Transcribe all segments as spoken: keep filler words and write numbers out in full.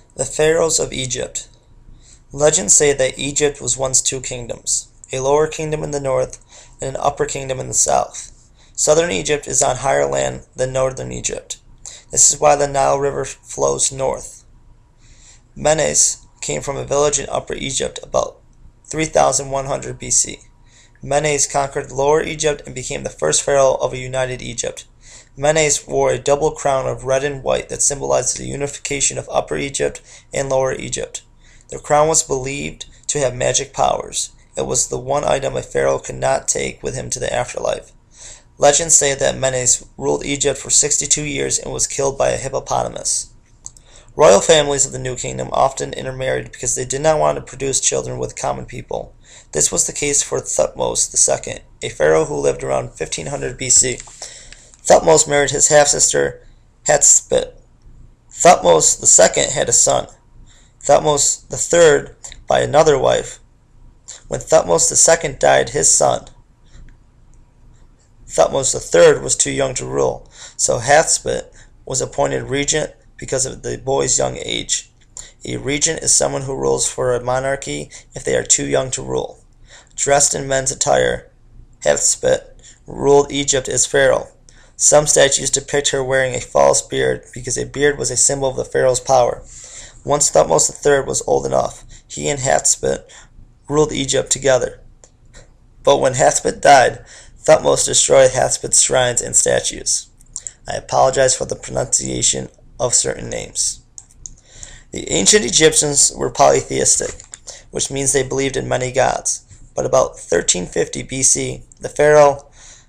The Pharaohs of Egypt. Legends say that Egypt was once two kingdoms, a lower kingdom in the north and an upper kingdom in the south. Southern Egypt is on higher land than northern Egypt. This is why the Nile River flows north. Menes came from a village in Upper Egypt about three thousand one hundred B C. Menes conquered Lower Egypt and became the first pharaoh of a united Egypt. Menes wore a double crown of red and white that symbolized the unification of Upper Egypt and Lower Egypt. The crown was believed to have magic powers. It was the one item a pharaoh could not take with him to the afterlife. Legends say that Menes ruled Egypt for sixty-two years and was killed by a hippopotamus. Royal families of the New Kingdom often intermarried because they did not want to produce children with common people. This was the case for Thutmose the Second, a pharaoh who lived around fifteen hundred B C. Thutmose married his half-sister Hatshepsut. Thutmose the Second had a son, Thutmose the Third, by another wife. When Thutmose the Second died, his son, Thutmose the Third, was too young to rule, so Hatshepsut was appointed regent because of the boy's young age. A regent is someone who rules for a monarchy if they are too young to rule. Dressed in men's attire, Hatshepsut ruled Egypt as pharaoh. Some statues depict her wearing a false beard because a beard was a symbol of the pharaoh's power. Once Thutmose the Third was old enough, he and Hatshepsut ruled Egypt together. But when Hatshepsut died, Thutmose destroyed Hatshepsut's shrines and statues. I apologize for the pronunciation of certain names. The ancient Egyptians were polytheistic, which means they believed in many gods. But about thirteen fifty B C, the pharaoh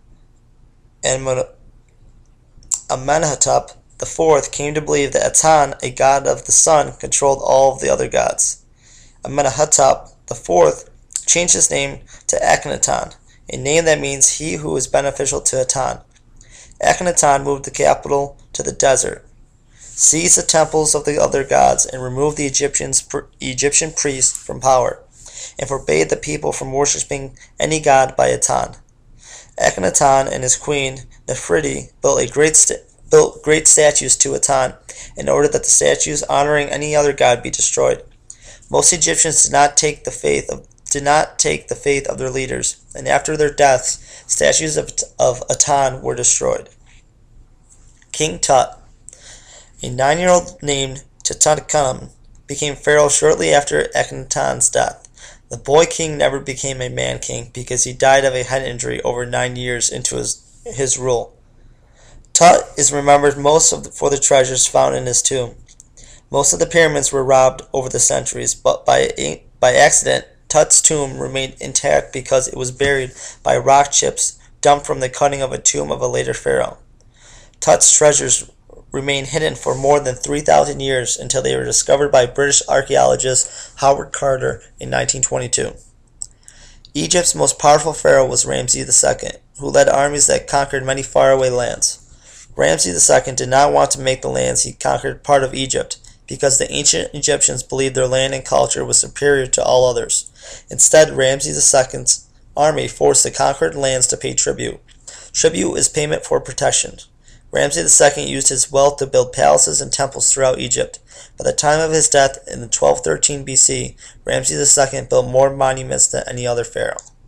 Amenhotep the Fourth came to believe that Aten, a god of the sun, controlled all of the other gods. Amenhotep the Fourth changed his name to Akhenaten, a name that means he who is beneficial to Aten. Akhenaten moved the capital to the desert, seized the temples of the other gods, and removed the Egyptians, Egyptian priests from power, and forbade the people from worshipping any god by Aten. Akhenaten and his queen, Nefertiti, built, a great sta- built great statues to Aten in order that the statues honoring any other god be destroyed. Most Egyptians did not take the faith of did not take the faith of their leaders, and after their deaths, statues of, of Aten were destroyed. King Tut, a nine-year-old named Tutankhamun, became pharaoh shortly after Akhenaten's death. The boy king never became a man king because he died of a head injury over nine years into his, his rule. Tut is remembered most of the, for the treasures found in his tomb. Most of the pyramids were robbed over the centuries, but by, by accident, Tut's tomb remained intact because it was buried by rock chips dumped from the cutting of a tomb of a later pharaoh. Tut's treasures remained hidden for more than three thousand years until they were discovered by British archaeologist Howard Carter in nineteen twenty-two. Egypt's most powerful pharaoh was Ramses the Second, who led armies that conquered many faraway lands. Ramses the Second did not want to make the lands he conquered part of Egypt, because the ancient Egyptians believed their land and culture was superior to all others. Instead, Ramses the Second's army forced the conquered lands to pay tribute. Tribute is payment for protection. Ramses the Second used his wealth to build palaces and temples throughout Egypt. By the time of his death in twelve thirteen B C, Ramses the Second built more monuments than any other pharaoh.